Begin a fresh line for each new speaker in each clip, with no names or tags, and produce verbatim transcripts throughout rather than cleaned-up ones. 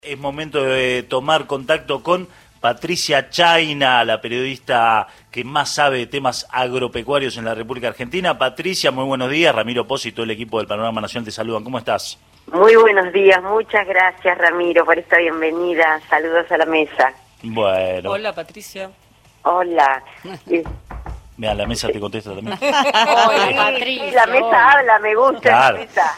Es momento de tomar contacto con Patricia Chaina, la periodista que más sabe de temas agropecuarios en la República Argentina. Patricia, muy buenos días. Ramiro Pozzi y todo el equipo del Panorama Nacional te saludan. ¿Cómo estás?
Muy buenos días, muchas gracias Ramiro por esta bienvenida. Saludos a la mesa.
Bueno.
Hola Patricia.
Hola.
Mira, la mesa te contesta también.
Hola Patricia.
Sí, la mesa
hola.
habla, me gusta
Claro.
la mesa.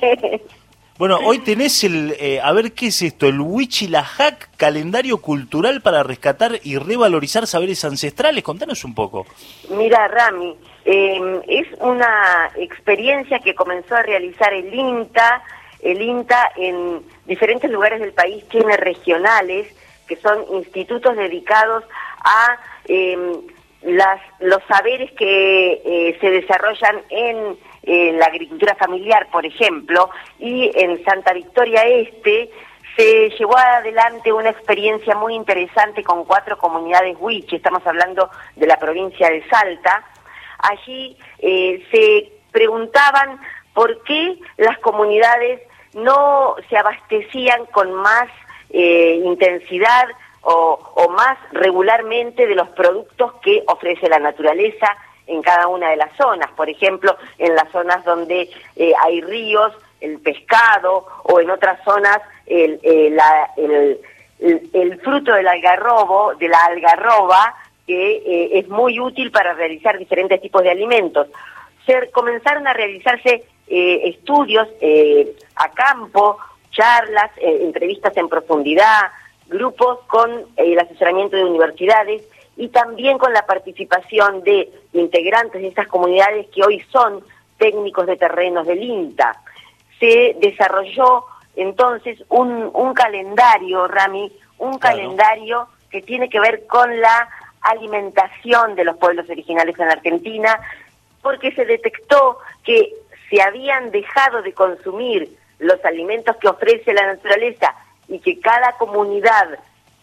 Bueno, hoy tenés el, eh, a ver, ¿qué es esto? El Huichilajac, calendario cultural para rescatar y revalorizar saberes ancestrales. Contanos un poco.
Mira, Rami, eh, es una experiencia que comenzó a realizar el INTA. El INTA en diferentes lugares del país tiene regionales, que son institutos dedicados a eh, las, los saberes que eh, se desarrollan en eh, la agricultura familiar, por ejemplo, y en Santa Victoria Este se llevó adelante una experiencia muy interesante con cuatro comunidades huichi. Estamos hablando de la provincia de Salta. Allí eh, se preguntaban por qué las comunidades no se abastecían con más eh, intensidad o, o más regularmente de los productos que ofrece la naturaleza en cada una de las zonas. Por ejemplo, en las zonas donde eh, hay ríos, el pescado, o en otras zonas el, el, la, el, el, el fruto del algarrobo, de la algarroba, que eh, es muy útil para realizar diferentes tipos de alimentos. Se comenzaron a realizarse eh, estudios eh, a campo, charlas, eh, entrevistas en profundidad, grupos con eh, el asesoramiento de universidades y también con la participación de integrantes de estas comunidades que hoy son técnicos de terrenos del INTA. Se desarrolló entonces un, un calendario, Rami, un
Claro.
calendario que tiene que ver con la alimentación de los pueblos originales en Argentina, porque se detectó que se habían dejado de consumir los alimentos que ofrece la naturaleza y que cada comunidad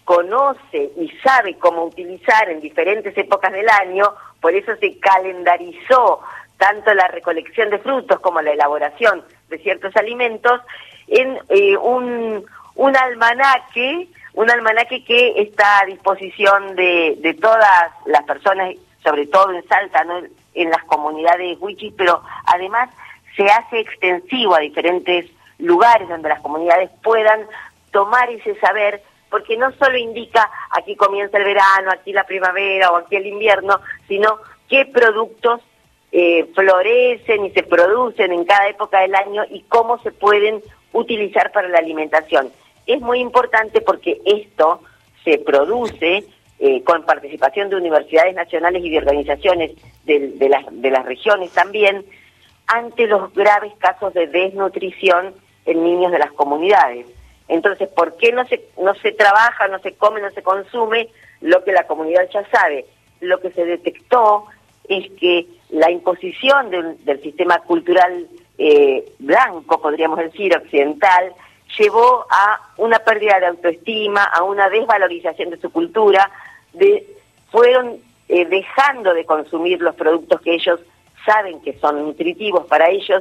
conoce y sabe cómo utilizar en diferentes épocas del año. Por eso se calendarizó tanto la recolección de frutos como la elaboración de ciertos alimentos en eh, un, un almanaque, un almanaque que está a disposición de, de todas las personas, sobre todo en Salta, ¿no?, en las comunidades huichis, pero además se hace extensivo a diferentes lugares donde las comunidades puedan tomar ese saber, porque no solo indica aquí comienza el verano, aquí la primavera o aquí el invierno, sino qué productos eh, florecen y se producen en cada época del año y cómo se pueden utilizar para la alimentación. Es muy importante porque esto se produce eh, con participación de universidades nacionales y de organizaciones de, de, las, de las regiones también, ante los graves casos de desnutrición en niños de las comunidades. Entonces, ¿por qué no se no se trabaja, no se come, no se consume lo que la comunidad ya sabe? Lo que se detectó es que la imposición de, del sistema cultural eh, blanco, podríamos decir, occidental, llevó a una pérdida de autoestima, a una desvalorización de su cultura, de fueron eh, dejando de consumir los productos que ellos saben que son nutritivos para ellos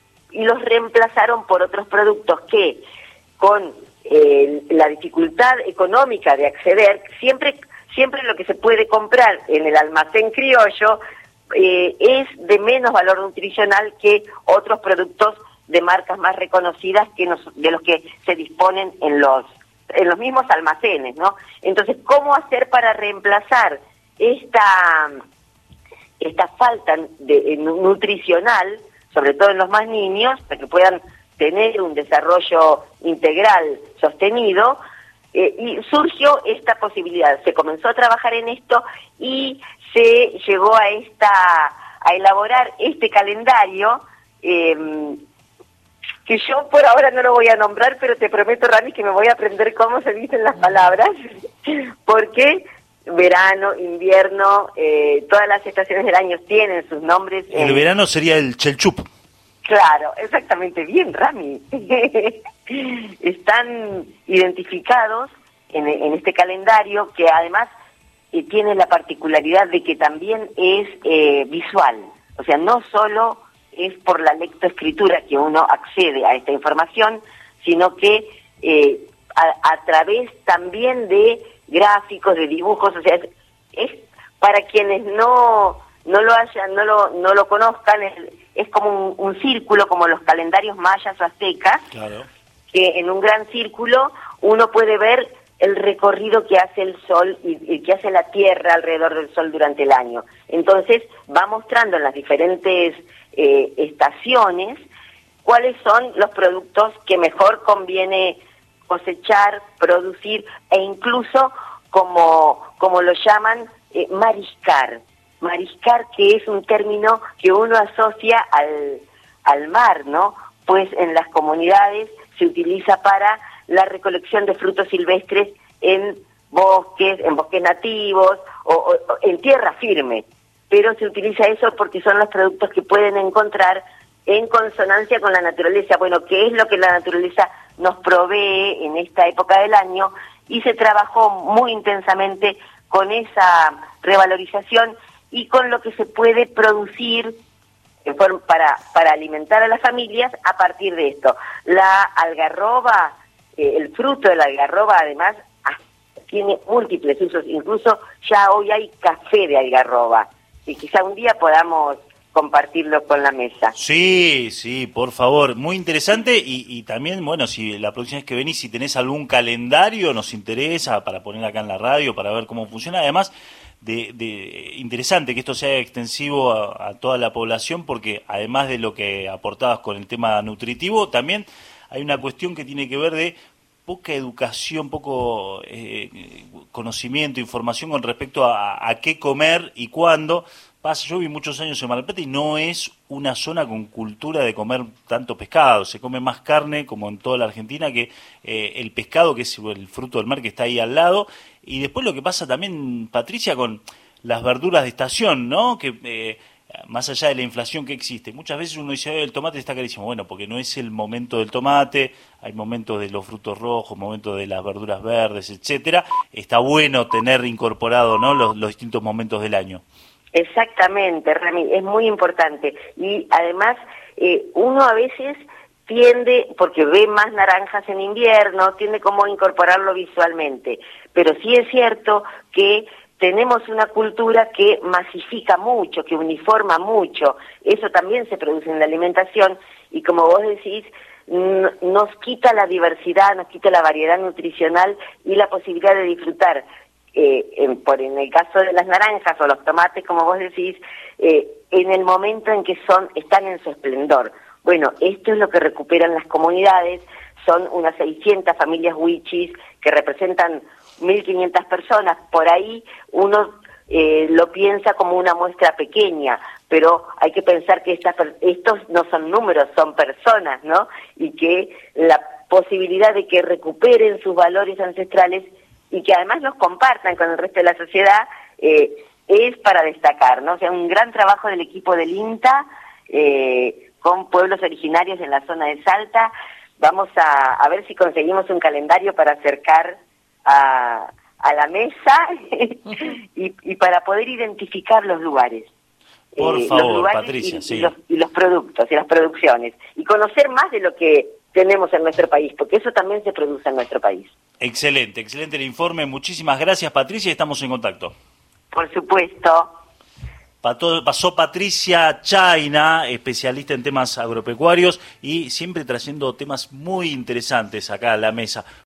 y los reemplazaron por otros productos que, con eh, la dificultad económica de acceder, siempre siempre lo que se puede comprar en el almacén criollo eh, es de menos valor nutricional que otros productos de marcas más reconocidas que nos, de los que se disponen en los en los mismos almacenes, ¿no? Entonces, ¿cómo hacer para reemplazar esta esta falta de, nutricional, sobre todo en los más niños, para que puedan tener un desarrollo integral sostenido? Eh, y surgió esta posibilidad, se comenzó a trabajar en esto y se llegó a esta a elaborar este calendario eh, que yo por ahora no lo voy a nombrar, pero te prometo, Rami, que me voy a aprender cómo se dicen las palabras, porque verano, invierno, eh, todas las estaciones del año tienen sus nombres.
El
en...
verano sería el chelchup.
Claro, exactamente, bien, Rami. Están identificados en, en este calendario que además eh, tiene la particularidad de que también es eh, visual. O sea, no solo es por la lectoescritura que uno accede a esta información, sino que eh, a, a través también de gráficos, de dibujos, o sea, es, es para quienes no no lo hayan, no lo no lo conozcan, es, es como un, un círculo, como los calendarios mayas o aztecas,
claro,
que en un gran círculo uno puede ver el recorrido que hace el Sol y, y que hace la Tierra alrededor del Sol durante el año. Entonces va mostrando en las diferentes eh, estaciones cuáles son los productos que mejor conviene cosechar, producir e incluso, como, como lo llaman, eh, mariscar. Mariscar, que es un término que uno asocia al, al mar, ¿no? Pues en las comunidades se utiliza para la recolección de frutos silvestres en bosques, en bosques nativos o, o, o en tierra firme. Pero se utiliza eso porque son los productos que pueden encontrar en consonancia con la naturaleza. Bueno, ¿qué es lo que la naturaleza nos provee en esta época del año? Y se trabajó muy intensamente con esa revalorización y con lo que se puede producir en forma, para, para alimentar a las familias a partir de esto. La algarroba, eh, el fruto de la algarroba además ah, tiene múltiples usos, incluso ya hoy hay café de algarroba, y quizá un día podamos compartirlo con la mesa.
Sí, sí, por favor, muy interesante y, y también, bueno, si la próxima vez que venís, si tenés algún calendario, nos interesa para poner acá en la radio, para ver cómo funciona, además de, de interesante que esto sea extensivo a, a toda la población, porque además de lo que aportabas con el tema nutritivo, también hay una cuestión que tiene que ver de poca educación, poco eh, conocimiento, información con respecto a, a qué comer y cuándo. Pasa, yo viví muchos años en Mar del Plata y no es una zona con cultura de comer tanto pescado. Se come más carne, como en toda la Argentina, que eh, el pescado, que es el fruto del mar que está ahí al lado. Y después lo que pasa también, Patricia, con las verduras de estación, ¿no? Que eh, más allá de la inflación que existe, muchas veces uno dice, el tomate está carísimo. Bueno, porque no es el momento del tomate, hay momentos de los frutos rojos, momentos de las verduras verdes, etcétera. Está bueno tener incorporado, ¿no?, los, los distintos momentos del año.
Exactamente, Rami, es muy importante. Y además, eh, uno a veces tiende, porque ve más naranjas en invierno, tiende como a incorporarlo visualmente. Pero sí es cierto que tenemos una cultura que masifica mucho, que uniforma mucho. Eso también se produce en la alimentación y, como vos decís, nos quita la diversidad, nos quita la variedad nutricional y la posibilidad de disfrutar. Eh, en, por en el caso de las naranjas o los tomates, como vos decís, eh, en el momento en que son están en su esplendor. Bueno, esto es lo que recuperan las comunidades. Son unas seiscientas familias huichis que representan mil quinientas personas. Por ahí uno eh, lo piensa como una muestra pequeña, pero hay que pensar que estas, estos no son números, son personas, ¿no? Y que la posibilidad de que recuperen sus valores ancestrales y que además los compartan con el resto de la sociedad, eh, es para destacar, ¿no? O sea, un gran trabajo del equipo del INTA, eh, con pueblos originarios en la zona de Salta. Vamos a, a ver si conseguimos un calendario para acercar a, a la mesa y, y para poder identificar los lugares.
Por
eh,
favor,
los lugares
Patricia,
y,
sí.
y, los, y los productos y las producciones. Y conocer más de lo que tenemos en nuestro país, porque eso también se produce en nuestro país.
Excelente, excelente el informe. Muchísimas gracias, Patricia, y estamos en contacto.
Por supuesto.
Pasó Patricia Chaina, especialista en temas agropecuarios y siempre trayendo temas muy interesantes acá a la mesa.